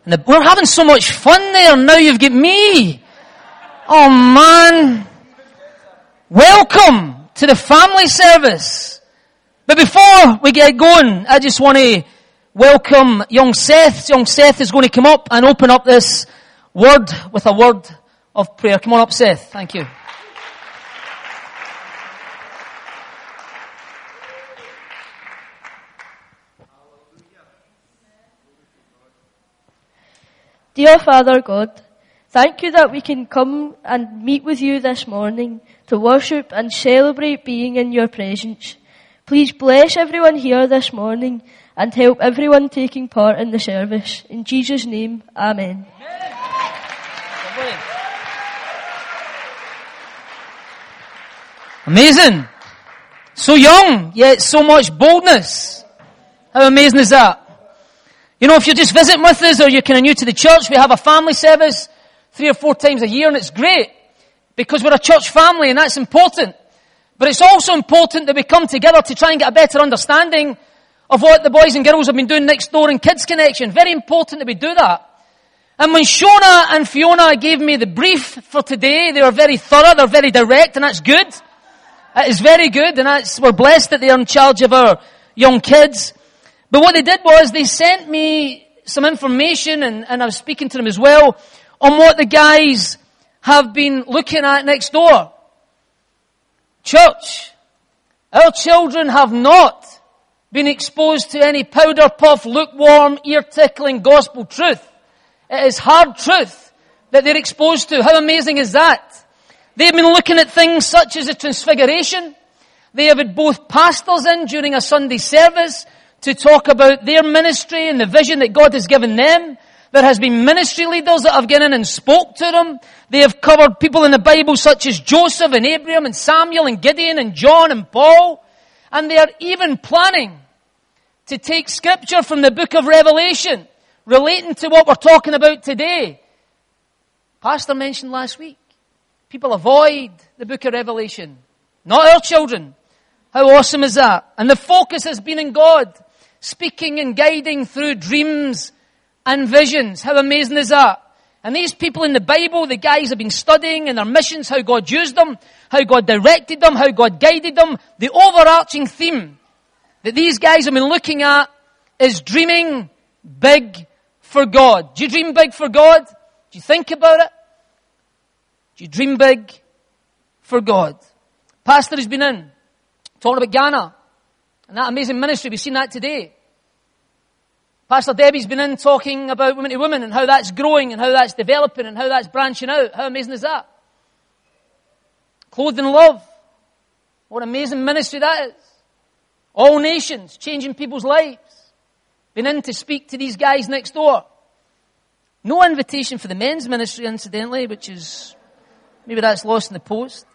And we're having so much fun there, and now you've got me. Oh man. Welcome to the family service. But before we get going, I just want to welcome young Seth. Young Seth is going to come up and open up this word with a word of prayer. Come on up, Seth. Thank you. Dear Father God, thank you that we can come and meet with you this morning to worship and celebrate being in your presence. Please bless everyone here this morning and help everyone taking part in the service. In Jesus' name, Amen. Amazing. So young, yet so much boldness. How amazing is that? You know, if you're just visiting with us or you're kind of new to the church, we have a family service 3 or 4 times a year, and it's great because we're a church family, and that's important. But it's also important that we come together to try and get a better understanding of what the boys and girls have been doing next door in Kids Connection. Very important that we do that. And when Shona and Fiona gave me the brief for today, they were very thorough, they're very direct, and that's good. That is very good, and we're blessed that they're in charge of our young kids. But what they did was they sent me some information, and I was speaking to them as well, on what the guys have been looking at next door. Church, our children have not been exposed to any powder puff, lukewarm, ear-tickling gospel truth. It is hard truth that they're exposed to. How amazing is that? They've been looking at things such as the Transfiguration. They have had both pastors in during a Sunday service to talk about their ministry and the vision that God has given them. There has been ministry leaders that have gone in and spoke to them. They have covered people in the Bible such as Joseph and Abraham and Samuel and Gideon and John and Paul. And they are even planning to take scripture from the book of Revelation relating to what we're talking about today. Pastor mentioned last week, people avoid the book of Revelation. Not our children. How awesome is that? And the focus has been in God, speaking and guiding through dreams and visions. How amazing is that? And these people in the Bible, the guys have been studying in their missions, how God used them, how God directed them, how God guided them. The overarching theme that these guys have been looking at is dreaming big for God. Do you dream big for God? Do you think about it? Do you dream big for God? Pastor has been in, talking about Ghana and that amazing ministry. We've seen that today. Pastor Debbie's been in talking about women to women and how that's growing and how that's developing and how that's branching out. How amazing is that? Clothed in Love. What amazing ministry that is. All nations, changing people's lives. Been in to speak to these guys next door. No invitation for the men's ministry, incidentally, which is, maybe that's lost in the post.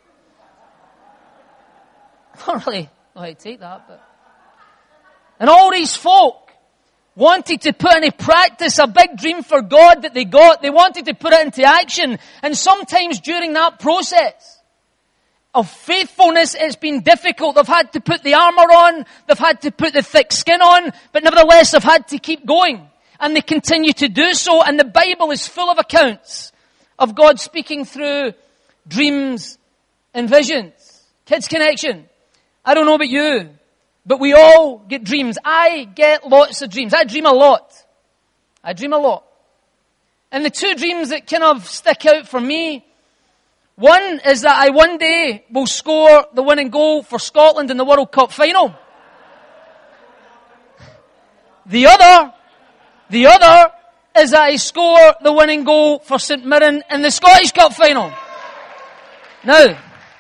I don't really know how to take that, but. And all these folk wanted to put into practice a big dream for God that they got. They wanted to put it into action. And sometimes during that process of faithfulness, it's been difficult. They've had to put the armor on. They've had to put the thick skin on. But nevertheless, they've had to keep going. And they continue to do so. And the Bible is full of accounts of God speaking through dreams and visions. Kids Connection. I don't know about you, but we all get dreams. I get lots of dreams. I dream a lot. And the 2 dreams that kind of stick out for me, one is that I one day will score the winning goal for Scotland in the World Cup final. The other is that I score the winning goal for St Mirren in the Scottish Cup final. Now,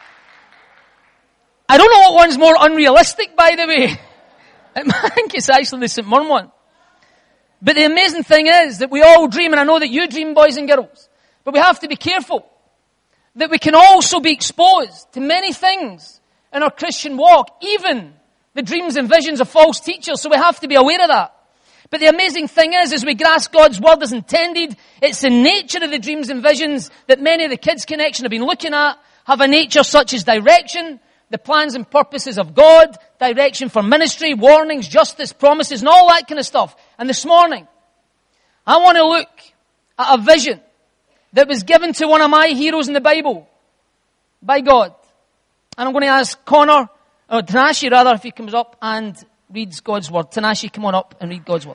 I don't know what one's more unrealistic, by the way. I think it's actually the St Mirren one. But the amazing thing is that we all dream, and I know that you dream, boys and girls. But we have to be careful that we can also be exposed to many things in our Christian walk, even the dreams and visions of false teachers. So we have to be aware of that. But the amazing thing is, as we grasp God's word as intended, it's the nature of the dreams and visions that many of the Kids Connection have been looking at, have a nature such as direction, the plans and purposes of God, direction for ministry, warnings, justice, promises, and all that kind of stuff. And this morning, I want to look at a vision that was given to one of my heroes in the Bible by God. And I'm going to ask Tanashi rather, if he comes up and reads God's word. Tanashi, come on up and read God's word.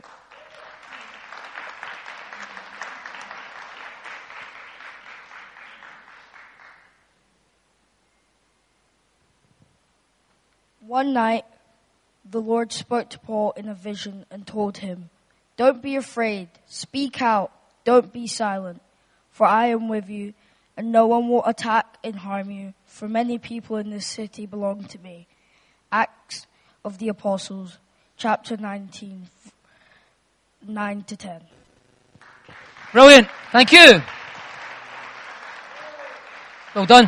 One night, the Lord spoke to Paul in a vision and told him, "Don't be afraid. Speak out. Don't be silent. For I am with you, and no one will attack and harm you, for many people in this city belong to me." Acts of the Apostles, chapter 19, 9-10. Brilliant. Thank you. Well done.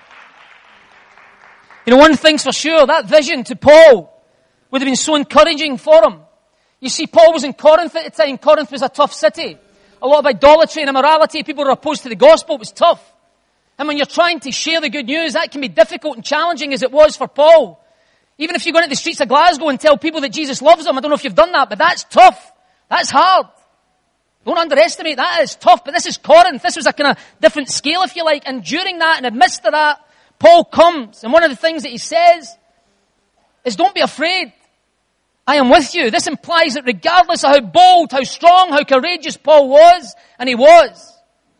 You know, one thing's for sure, that vision to Paul would have been so encouraging for him. You see, Paul was in Corinth at the time. Corinth was a tough city. A lot of idolatry and immorality. People were opposed to the gospel. It was tough. And when you're trying to share the good news, that can be difficult and challenging, as it was for Paul. Even if you go into the streets of Glasgow and tell people that Jesus loves them, I don't know if you've done that, but that's tough. That's hard. Don't underestimate that. It's tough. But this is Corinth. This was a kind of different scale, if you like. And during that, in the midst of that, Paul comes. And one of the things that he says is, don't be afraid. I am with you. This implies that regardless of how bold, how strong, how courageous Paul was, and he was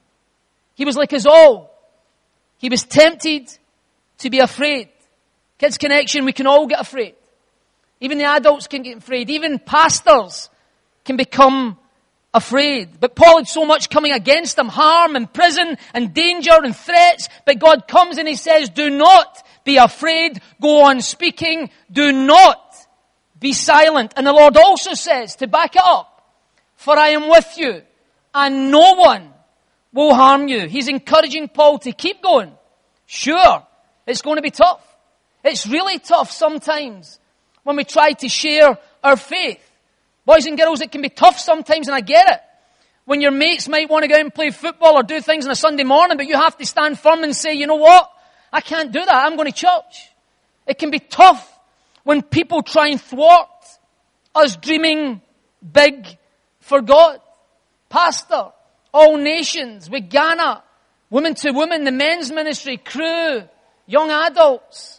like us all. He was tempted to be afraid. Kids Connection, we can all get afraid. Even the adults can get afraid. Even pastors can become afraid. But Paul had so much coming against him, harm and prison and danger and threats. But God comes and he says, do not be afraid. Go on speaking. Do not be silent. And the Lord also says, to back it up, for I am with you and no one will harm you. He's encouraging Paul to keep going. Sure, it's going to be tough. It's really tough sometimes when we try to share our faith. Boys and girls, it can be tough sometimes, and I get it. When your mates might want to go out and play football or do things on a Sunday morning, but you have to stand firm and say, you know what? I can't do that. I'm going to church. It can be tough when people try and thwart us dreaming big for God. Pastor, All Nations, Wigana, Women to Women, the men's ministry, Crew, young adults,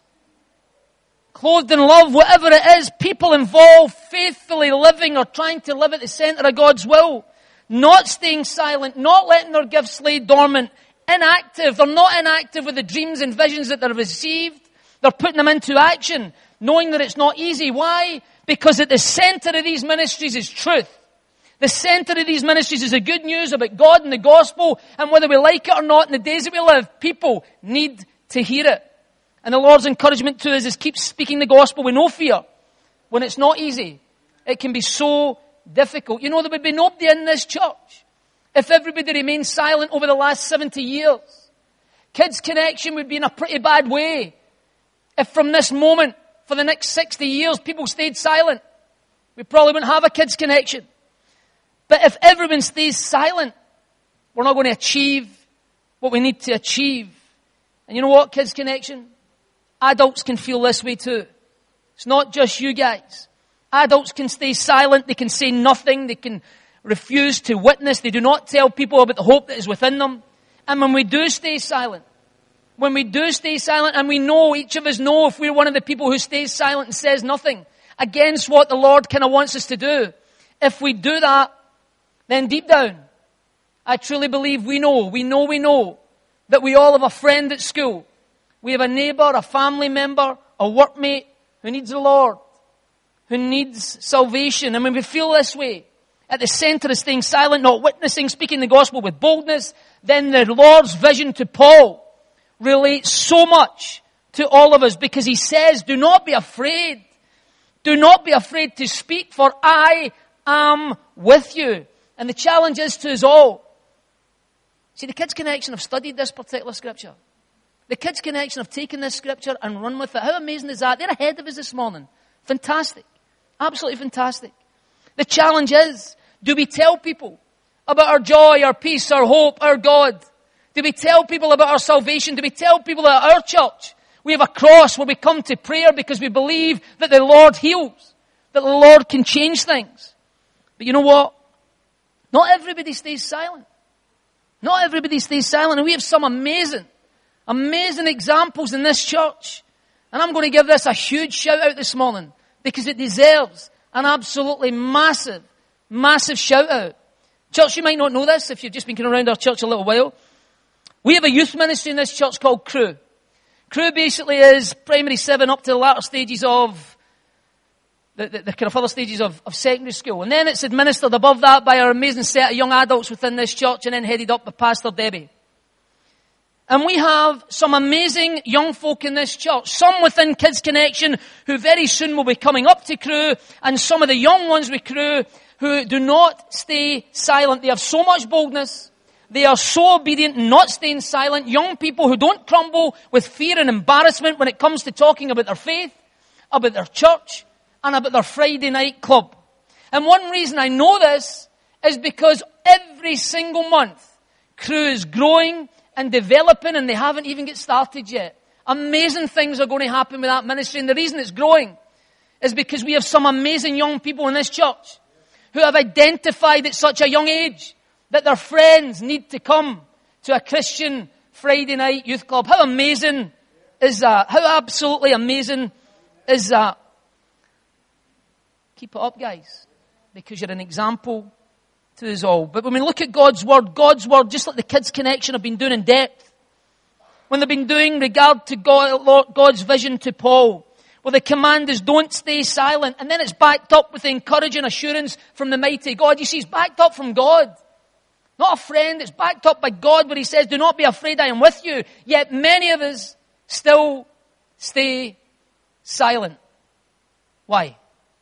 Clothed in Love, whatever it is, people involved faithfully living or trying to live at the center of God's will. Not staying silent, not letting their gifts lay dormant, inactive. They're not inactive with the dreams and visions that they've received. They're putting them into action, knowing that it's not easy. Why? Because at the center of these ministries is truth. The center of these ministries is the good news about God and the gospel, and whether we like it or not in the days that we live, people need to hear it. And the Lord's encouragement to us is keep speaking the gospel with no fear. When it's not easy, it can be so difficult. You know, there would be nobody in this church if everybody remained silent over the last 70 years. Kids Connection would be in a pretty bad way if from this moment, for the next 60 years, people stayed silent. We probably wouldn't have a Kids Connection. But if everyone stays silent, we're not going to achieve what we need to achieve. And you know what, Kids Connection? Adults can feel this way too. It's not just you guys. Adults can stay silent. They can say nothing. They can refuse to witness. They do not tell people about the hope that is within them. And when we do stay silent, and we know, each of us know if we're one of the people who stays silent and says nothing against what the Lord kind of wants us to do, if we do that, then deep down, I truly believe we know that we all have a friend at school. We have a neighbor, a family member, a workmate who needs the Lord, who needs salvation. And when we feel this way, at the center of staying silent, not witnessing, speaking the gospel with boldness, then the Lord's vision to Paul relates so much to all of us, because he says, do not be afraid. Do not be afraid to speak, for I am with you. And the challenge is to us all. See, the Kids Connection have studied this particular scripture. The Kids Connection have taken this scripture and run with it. How amazing is that? They're ahead of us this morning. Fantastic. Absolutely fantastic. The challenge is, do we tell people about our joy, our peace, our hope, our God? Do we tell people about our salvation? Do we tell people that at our church we have a cross where we come to prayer because we believe that the Lord heals, that the Lord can change things? But you know what? Not everybody stays silent. Not everybody stays silent. And we have some amazing examples in this church. And I'm going to give this a huge shout out this morning because it deserves an absolutely massive shout out. Church, you might not know this if you've just been going around our church a little while. We have a youth ministry in this church called Crew. Crew basically is primary 7 up to the latter stages of the kind of other stages of secondary school. And then it's administered above that by our amazing set of young adults within this church and then headed up by Pastor Debbie. And we have some amazing young folk in this church. Some within Kids Connection who very soon will be coming up to Crew, and some of the young ones with Crew who do not stay silent. They have so much boldness. They are so obedient, not staying silent. Young people who don't crumble with fear and embarrassment when it comes to talking about their faith, about their church, and about their Friday night club. And one reason I know this is because every single month, Crew is growing and developing, and they haven't even get started yet. Amazing things are going to happen with that ministry, and the reason it's growing is because we have some amazing young people in this church who have identified at such a young age that their friends need to come to a Christian Friday night youth club. How amazing is that? How absolutely amazing is that? Keep it up, guys, because you're an example to us all. But when we look at God's Word, just like the Kids Connection have been doing in depth, when they've been doing regard to God's vision to Paul, well, the command is don't stay silent. And then it's backed up with the encouraging assurance from the mighty God. You see, it's backed up from God. Not a friend, it's backed up by God where he says, do not be afraid, I am with you. Yet many of us still stay silent. Why?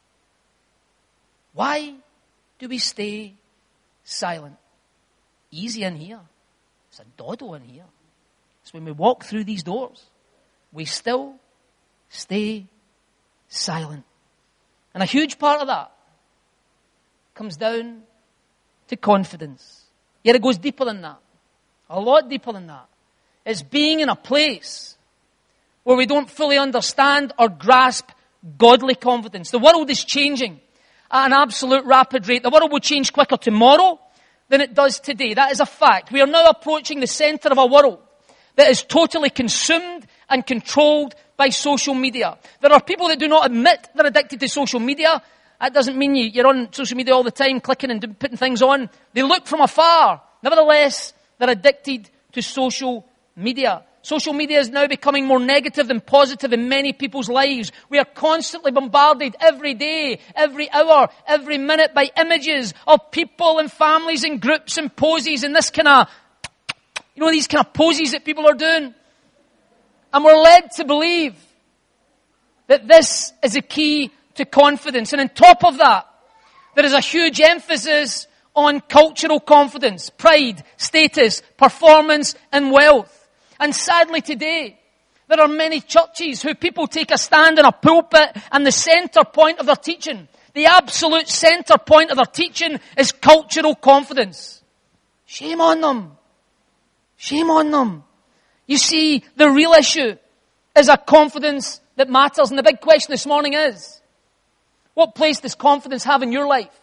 Why do we stay silent? Easy in here. It's a doddle in here. It's when we walk through these doors, we still stay silent. And a huge part of that comes down to confidence. Yet it goes deeper than that. A lot deeper than that. It's being in a place where we don't fully understand or grasp godly confidence. The world is changing at an absolute rapid rate. The world will change quicker tomorrow than it does today. That is a fact. We are now approaching the center of a world that is totally consumed and controlled by social media. There are people that do not admit they're addicted to social media. That doesn't mean you're on social media all the time, clicking and putting things on. They look from afar. Nevertheless, they're addicted to social media. Social media is now becoming more negative than positive in many people's lives. We are constantly bombarded every day, every hour, every minute by images of people and families and groups and poses and this kind of, these kind of poses that people are doing. And we're led to believe that this is a key to confidence. And on top of that, there is a huge emphasis on cultural confidence, pride, status, performance, and wealth. And sadly today, there are many churches who people take a stand in a pulpit and the center point of their teaching, the absolute center point of their teaching is cultural confidence. Shame on them. Shame on them. You see, the real issue is a confidence that matters. And the big question this morning is, what place does confidence have in your life?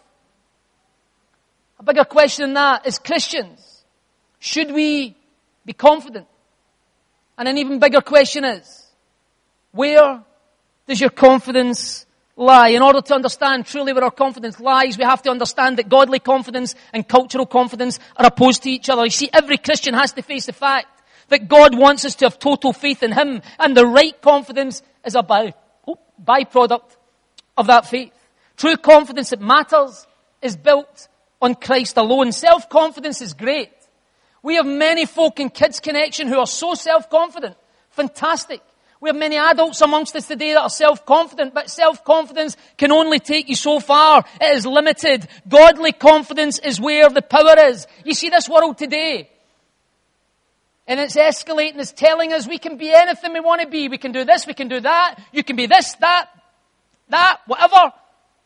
A bigger question than that is, Christians, should we be confident? And an even bigger question is, where does your confidence lie? In order to understand truly where our confidence lies, we have to understand that godly confidence and cultural confidence are opposed to each other. You see, every Christian has to face the fact that God wants us to have total faith in Him, and the right confidence is a byproduct of that faith. True confidence that matters is built on Christ alone. Self-confidence is great. We have many folk in Kids Connection who are so self-confident. Fantastic. We have many adults amongst us today that are self-confident, but self-confidence can only take you so far. It is limited. Godly confidence is where the power is. You see this world today, and it's escalating. It's telling us we can be anything we want to be. We can do this, we can do that. You can be this, that, whatever.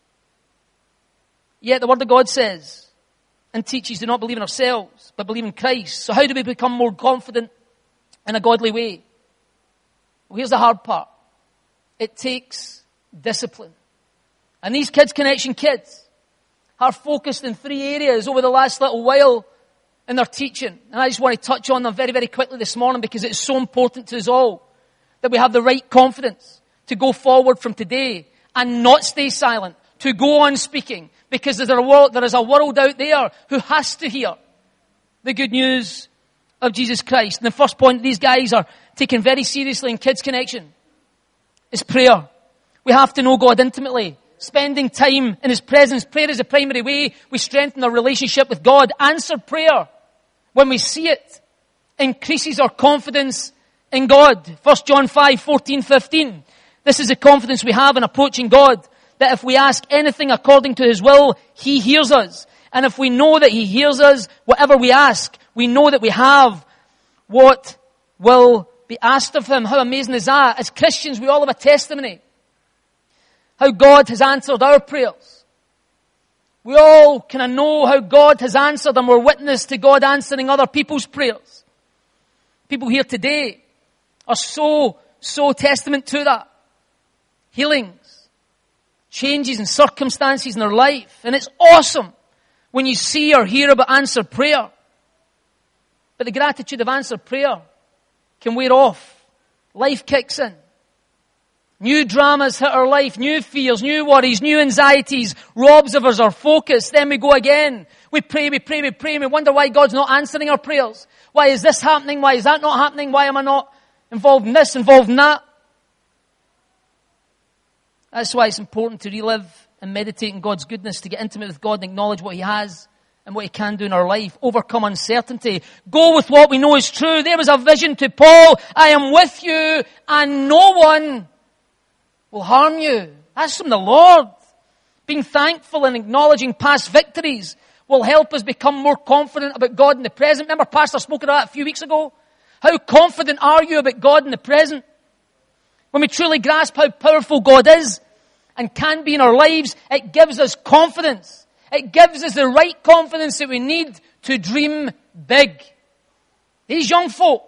Yet the Word of God says and teaches, do not believe in ourselves, but believe in Christ. So how do we become more confident in a godly way? Well, here's the hard part. It takes discipline. And these Kids Connection kids, are focused in 3 areas over the last little while in their teaching. And I just want to touch on them very, very quickly this morning because it's so important to us all that we have the right confidence to go forward from today and not stay silent, to go on speaking, because there is a world out there who has to hear the good news of Jesus Christ. And the first point these guys are taken very seriously in Kids Connection is prayer. We have to know God intimately. Spending time in His presence. Prayer is the primary way we strengthen our relationship with God. Answered prayer, when we see it, increases our confidence in God. 1 John 5, 14, 15. This is the confidence we have in approaching God, that if we ask anything according to His will, He hears us. And if we know that He hears us, whatever we ask, we know that we have what will be asked of Him. How amazing is that? As Christians, we all have a testimony. How God has answered our prayers. We all kind of know how God has answered, and we're witness to God answering other people's prayers. People here today are so testament to that. Healings, changes in circumstances in their life. And it's awesome when you see or hear about answered prayer. But the gratitude of answered prayer can wear off. Life kicks in. New dramas hit our life, new fears, new worries, new anxieties, robs of us our focus. Then we go again. We pray, and we wonder why God's not answering our prayers. Why is this happening? Why is that not happening? Why am I not involved in this, involved in that? That's why it's important to relive and meditate in God's goodness, to get intimate with God and acknowledge what He has and what He can do in our life. Overcome uncertainty. Go with what we know is true. There was a vision to Paul. I am with you and no one will harm you. That's from the Lord. Being thankful and acknowledging past victories will help us become more confident about God in the present. Remember Pastor spoke about that a few weeks ago? How confident are you about God in the present? When we truly grasp how powerful God is and can be in our lives, it gives us confidence. It gives us the right confidence that we need to dream big. These young folk,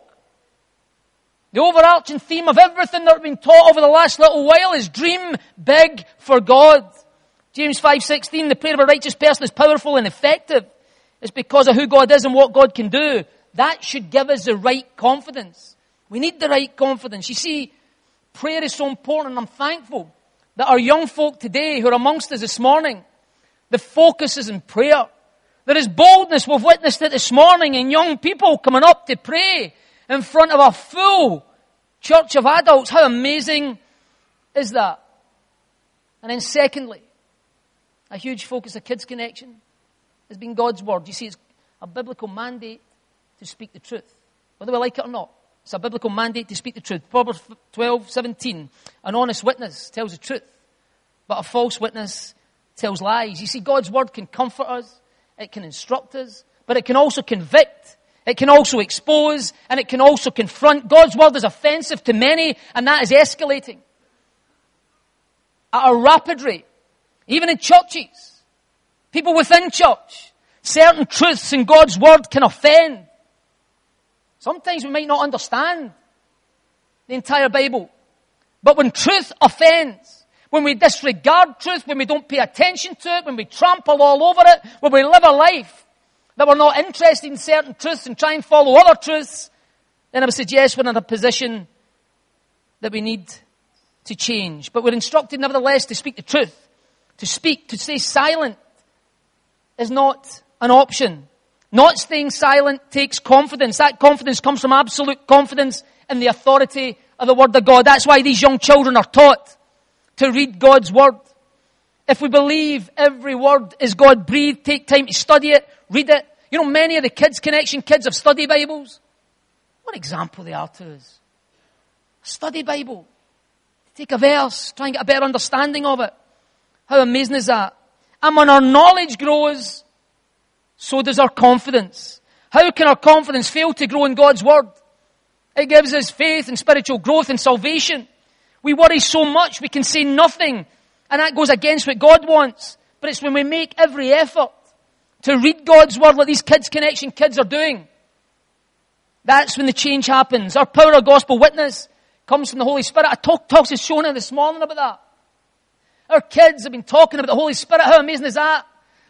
the overarching theme of everything that we've been taught over the last little while is dream big for God. James 5:16, the prayer of a righteous person is powerful and effective. It's because of who God is and what God can do. That should give us the right confidence. We need the right confidence. You see, prayer is so important, and I'm thankful that our young folk today who are amongst us this morning, the focus is in prayer. There is boldness. We've witnessed it this morning in young people coming up to pray in front of a full church of adults. How amazing is that? And then secondly, a huge focus of Kids Connection has been God's Word. You see, it's a biblical mandate to speak the truth. Whether we like it or not, it's a biblical mandate to speak the truth. Proverbs 12:17, an honest witness tells the truth, but a false witness tells lies. You see, God's Word can comfort us, it can instruct us, but it can also convict, it can also expose, and it can also confront. God's Word is offensive to many, and that is escalating at a rapid rate. Even in churches, people within church, certain truths in God's Word can offend. Sometimes we might not understand the entire Bible. But when truth offends, when we disregard truth, when we don't pay attention to it, when we trample all over it, when we live a life that we're not interested in certain truths and try and follow other truths, then I would suggest we're in a position that we need to change. But we're instructed nevertheless to speak the truth. To speak, to stay silent is not an option. Not staying silent takes confidence. That confidence comes from absolute confidence in the authority of the Word of God. That's why these young children are taught to read God's Word. If we believe every word is God-breathed, take time to study it, read it. You know, many of the Kids Connection kids have study Bibles. What example they are to us. A study Bible. Take a verse, try and get a better understanding of it. How amazing is that? And when our knowledge grows, so does our confidence. How can our confidence fail to grow in God's Word? It gives us faith and spiritual growth and salvation. We worry so much we can say nothing, and that goes against what God wants. But it's when we make every effort to read God's Word like these Kids Connection kids are doing, that's when the change happens. Our power of gospel witness comes from the Holy Spirit. I talked to Shona this morning about that. Our kids have been talking about the Holy Spirit. How amazing is that?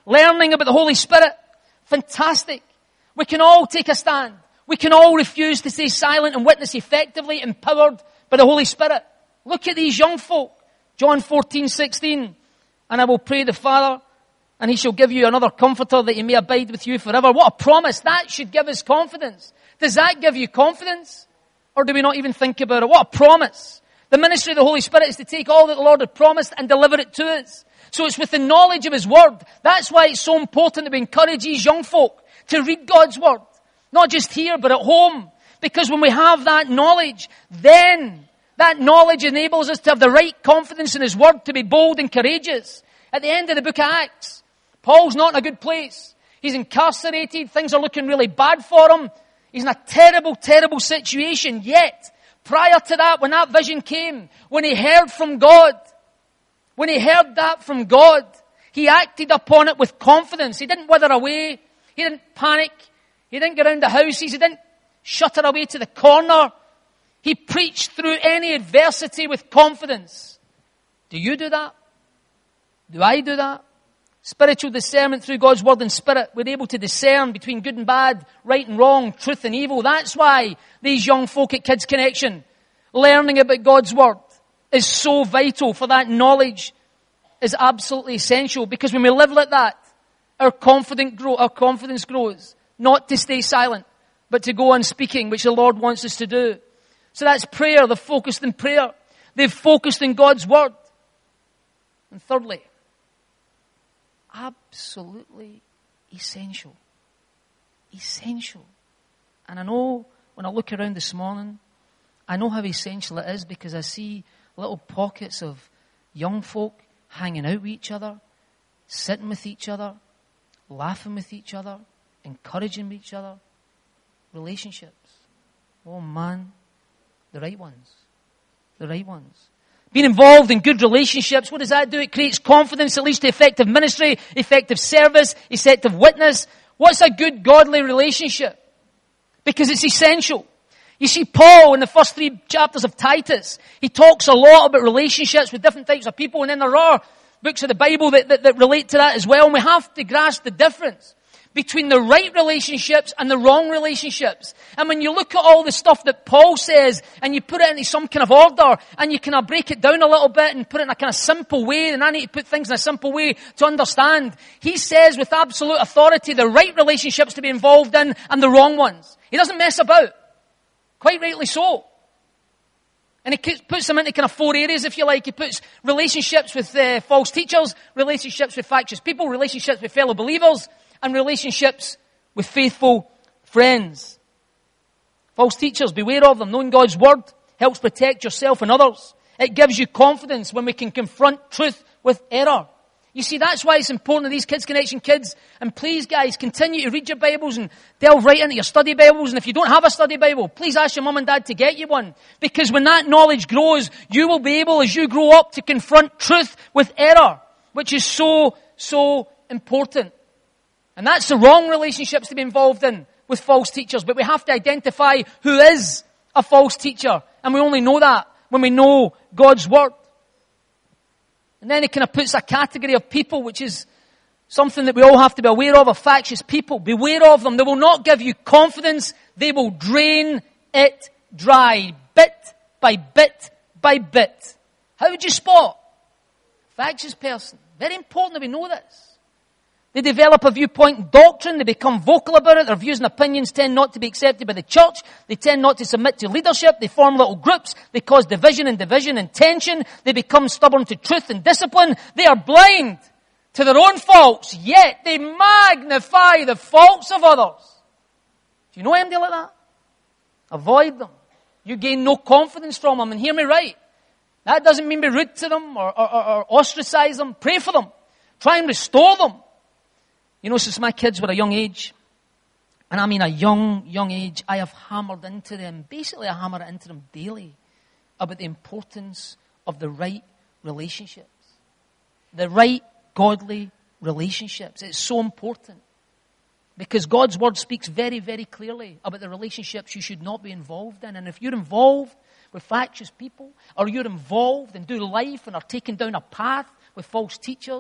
learning about the Holy Spirit. Fantastic. We can all take a stand. We can all refuse to stay silent and witness effectively, empowered by the Holy Spirit. Look at these young folk. John 14:16. And I will pray the Father, and he shall give you another comforter that he may abide with you forever. What a promise. That should give us confidence. Does that give you confidence? Or do we not even think about it? What a promise. The ministry of the Holy Spirit is to take all that the Lord had promised and deliver it to us. So it's with the knowledge of His Word. That's why it's so important that we encourage these young folk to read God's Word. Not just here, but at home. Because when we have that knowledge, then that knowledge enables us to have the right confidence in His Word, to be bold and courageous. At the end of the book of Acts, Paul's not in a good place. He's incarcerated. Things are looking really bad for him. He's in a terrible, terrible situation. Yet, prior to that, when that vision came, when he heard from God, when he heard that from God, he acted upon it with confidence. He didn't wither away. He didn't panic. He didn't go around the houses. He didn't shutter away to the corner. He preached through any adversity with confidence. Do you do that? Do I do that? Spiritual discernment through God's Word and Spirit. We're able to discern between good and bad, right and wrong, truth and evil. That's why these young folk at Kids Connection, learning about God's Word is so vital, for that knowledge is absolutely essential. Because when we live like that, our confidence grows. Not to stay silent, but to go on speaking, which the Lord wants us to do. So that's prayer. They've focused in prayer. They've focused in God's Word. And thirdly, absolutely essential. Essential. And I know when I look around this morning, I know how essential it is, because I see little pockets of young folk hanging out with each other, sitting with each other, laughing with each other, encouraging each other. Relationships. Oh man, the right ones. The right ones. Being involved in good relationships, what does that do? It creates confidence. It leads to effective ministry, effective service, effective witness. What's a good godly relationship? Because it's essential. You see, Paul, in the first 3 chapters of Titus, he talks a lot about relationships with different types of people, and then there are books of the Bible that relate to that as well, and we have to grasp the difference between the right relationships and the wrong relationships. And when you look at all the stuff that Paul says, and you put it into some kind of order, and you kind of break it down a little bit and put it in a kind of simple way, and I need to put things in a simple way to understand. He says with absolute authority the right relationships to be involved in and the wrong ones. He doesn't mess about. Quite rightly so. And he puts them into kind of 4 areas, if you like. He puts relationships with false teachers, relationships with factious people, relationships with fellow believers, and relationships with faithful friends. False teachers, beware of them. Knowing God's Word helps protect yourself and others. It gives you confidence when we can confront truth with error. You see, that's why it's important that these Kids Connection kids, and please guys, continue to read your Bibles and delve right into your study Bibles. And if you don't have a study Bible, please ask your mum and dad to get you one. Because when that knowledge grows, you will be able, as you grow up, to confront truth with error, which is so, so important. And that's the wrong relationships to be involved in with false teachers. But we have to identify who is a false teacher. And we only know that when we know God's Word. And then it kind of puts a category of people, which is something that we all have to be aware of factious people. Beware of them. They will not give you confidence. They will drain it dry, bit by bit by bit. How would you spot a factious person? Very important that we know this. They develop a viewpoint and doctrine. They become vocal about it. Their views and opinions tend not to be accepted by the church. They tend not to submit to leadership. They form little groups. They cause division and tension. They become stubborn to truth and discipline. They are blind to their own faults, yet they magnify the faults of others. Do you know anybody like that? Avoid them. You gain no confidence from them. And hear me right. That doesn't mean be rude to them or ostracize them. Pray for them. Try and restore them. You know, since my kids were a young age, and I mean a young age, I have hammered into them, basically I hammer it into them daily, about the importance of the right relationships. The right godly relationships. It's so important. Because God's Word speaks very, very clearly about the relationships you should not be involved in. And if you're involved with factious people, or you're involved and do life and are taken down a path with false teachers,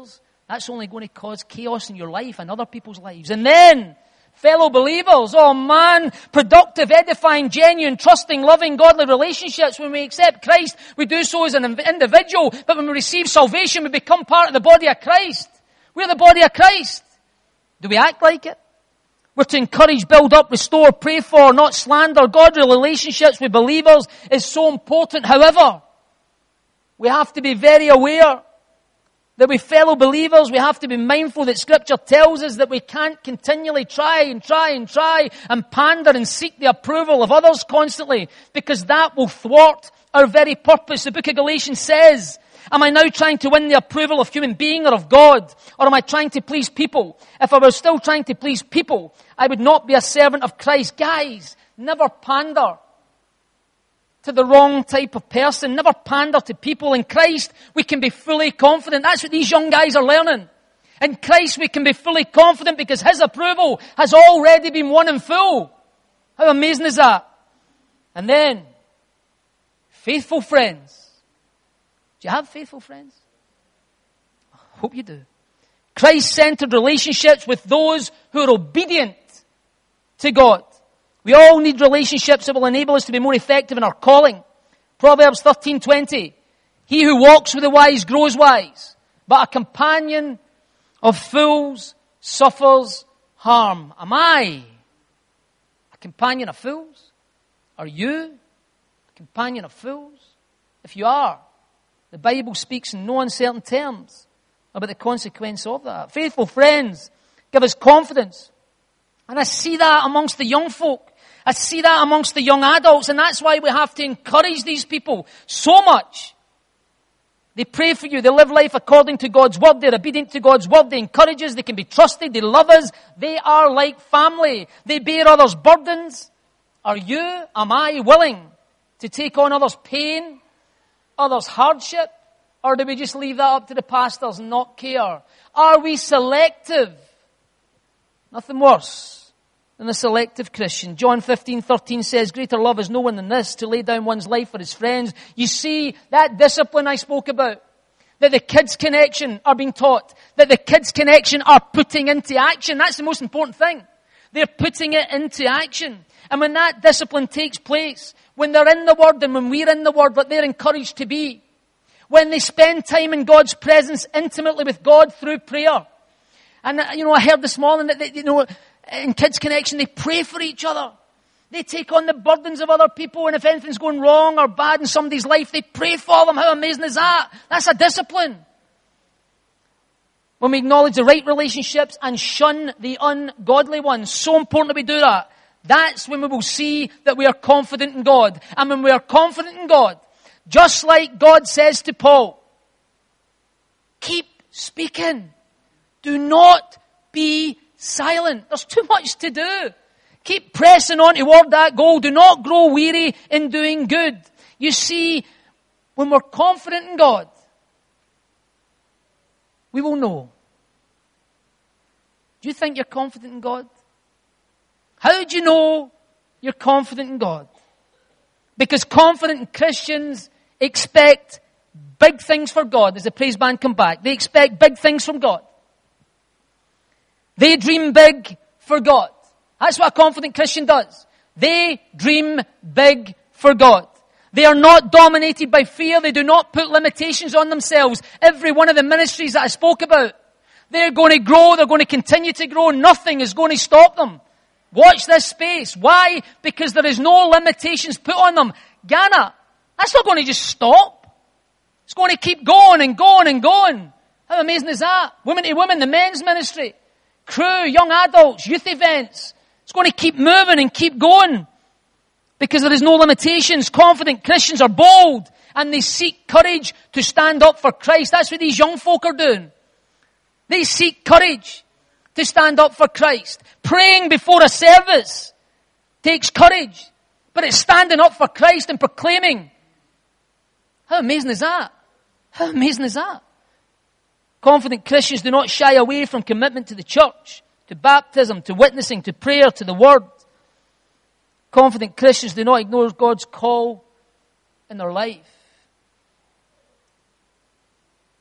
That's only going to cause chaos in your life and other people's lives. And then, fellow believers, oh man, productive, edifying, genuine, trusting, loving, godly relationships. When we accept Christ, we do so as an individual, but when we receive salvation, we become part of the body of Christ. We're the body of Christ. Do we act like it? We're to encourage, build up, restore, pray for, not slander. Godly relationships with believers is so important. However, we have to be very aware that with fellow believers, we have to be mindful that Scripture tells us that we can't continually try and pander and seek the approval of others constantly, because that will thwart our very purpose. The book of Galatians says, am I now trying to win the approval of human being or of God? Or am I trying to please people? If I were still trying to please people, I would not be a servant of Christ. Guys, never pander to the wrong type of person. Never pander to people. In Christ, we can be fully confident. That's what these young guys are learning. In Christ, we can be fully confident because His approval has already been won in full. How amazing is that? And then, faithful friends. Do you have faithful friends? I hope you do. Christ-centered relationships with those who are obedient to God. We all need relationships that will enable us to be more effective in our calling. Proverbs 13:20. He who walks with the wise grows wise, but a companion of fools suffers harm. Am I a companion of fools? Are you a companion of fools? If you are, the Bible speaks in no uncertain terms about the consequence of that. Faithful friends give us confidence. And I see that amongst the young folk. I see that amongst the young adults. And that's why we have to encourage these people so much. They pray for you. They live life according to God's word. They're obedient to God's word. They encourage us. They can be trusted. They love us. They are like family. They bear others' burdens. Am I willing to take on others' pain, others' hardship? Or do we just leave that up to the pastors and not care? Are we selective? Nothing worse than a selective Christian. John 15:13 says, greater love is no one than this, to lay down one's life for his friends. You see, that discipline I spoke about, that the kids' connection are being taught, that the kids' connection are putting into action. That's the most important thing. They're putting it into action. And when that discipline takes place, when they're in the Word and when we're in the Word, like they're encouraged to be, when they spend time in God's presence intimately with God through prayer. And, I heard this morning that, in Kids Connection, they pray for each other. They take on the burdens of other people, and if anything's going wrong or bad in somebody's life, they pray for them. How amazing is that? That's a discipline. When we acknowledge the right relationships and shun the ungodly ones, so important that we do that. That's when we will see that we are confident in God. And when we are confident in God, just like God says to Paul, keep speaking. Do not be silent. There's too much to do. Keep pressing on toward that goal. Do not grow weary in doing good. You see, when we're confident in God, we will know. Do you think you're confident in God? How do you know you're confident in God? Because confident Christians expect big things for God. As the praise band come back, they expect big things from God. They dream big for God. That's what a confident Christian does. They dream big for God. They are not dominated by fear. They do not put limitations on themselves. Every one of the ministries that I spoke about, they're going to grow. They're going to continue to grow. Nothing is going to stop them. Watch this space. Why? Because there is no limitations put on them. Ghana, that's not going to just stop. It's going to keep going and going and going. How amazing is that? Women to women, the men's ministry, crew, young adults, youth events. It's going to keep moving and keep going. Because there is no limitations. Confident Christians are bold and they seek courage to stand up for Christ. That's what these young folk are doing. They seek courage to stand up for Christ. Praying before a service takes courage. But it's standing up for Christ and proclaiming. How amazing is that? How amazing is that? Confident Christians do not shy away from commitment to the church, to baptism, to witnessing, to prayer, to the Word. Confident Christians do not ignore God's call in their life.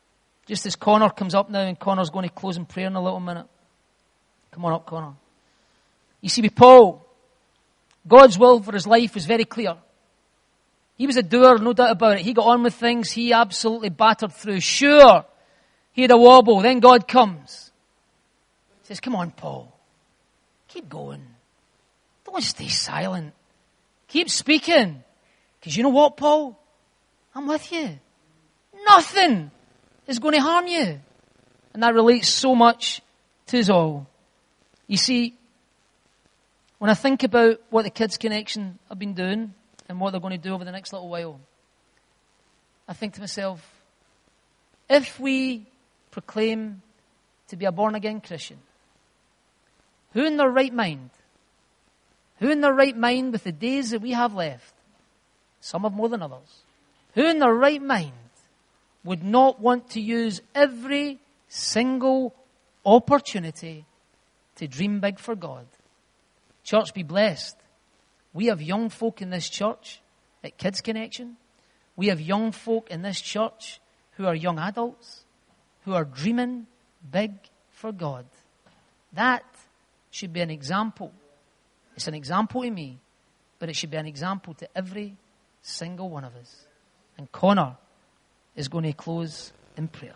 Just as Connor comes up now, and Connor's going to close in prayer in a little minute. Come on up, Connor. You see, with Paul, God's will for his life was very clear. He was a doer, no doubt about it. He got on with things. He absolutely battered through. Sure, he had a wobble. Then God comes. He says, come on, Paul. Keep going. Don't stay silent. Keep speaking. Because you know what, Paul? I'm with you. Nothing is going to harm you. And that relates so much to us all. You see, when I think about what the Kids Connection have been doing and what they're going to do over the next little while, I think to myself, if we proclaim to be a born-again Christian, who in their right mind, with the days that we have left, some have more than others, who in their right mind would not want to use every single opportunity to dream big for God? Church, be blessed. We have young folk in this church at Kids Connection. We have young folk in this church who are young adults, who are dreaming big for God. That should be an example. It's an example to me, but it should be an example to every single one of us. And Connor is going to close in prayer.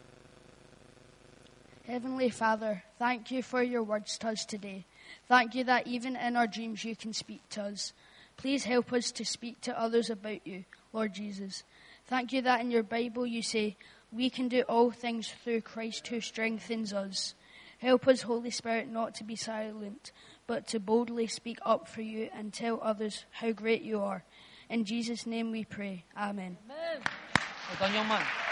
Heavenly Father, thank you for your words to us today. Thank you that even in our dreams you can speak to us. Please help us to speak to others about you, Lord Jesus. Thank you that in your Bible you say, we can do all things through Christ who strengthens us. Help us, Holy Spirit, not to be silent, but to boldly speak up for you and tell others how great you are. In Jesus' name we pray. Amen. Amen. Well done, young man.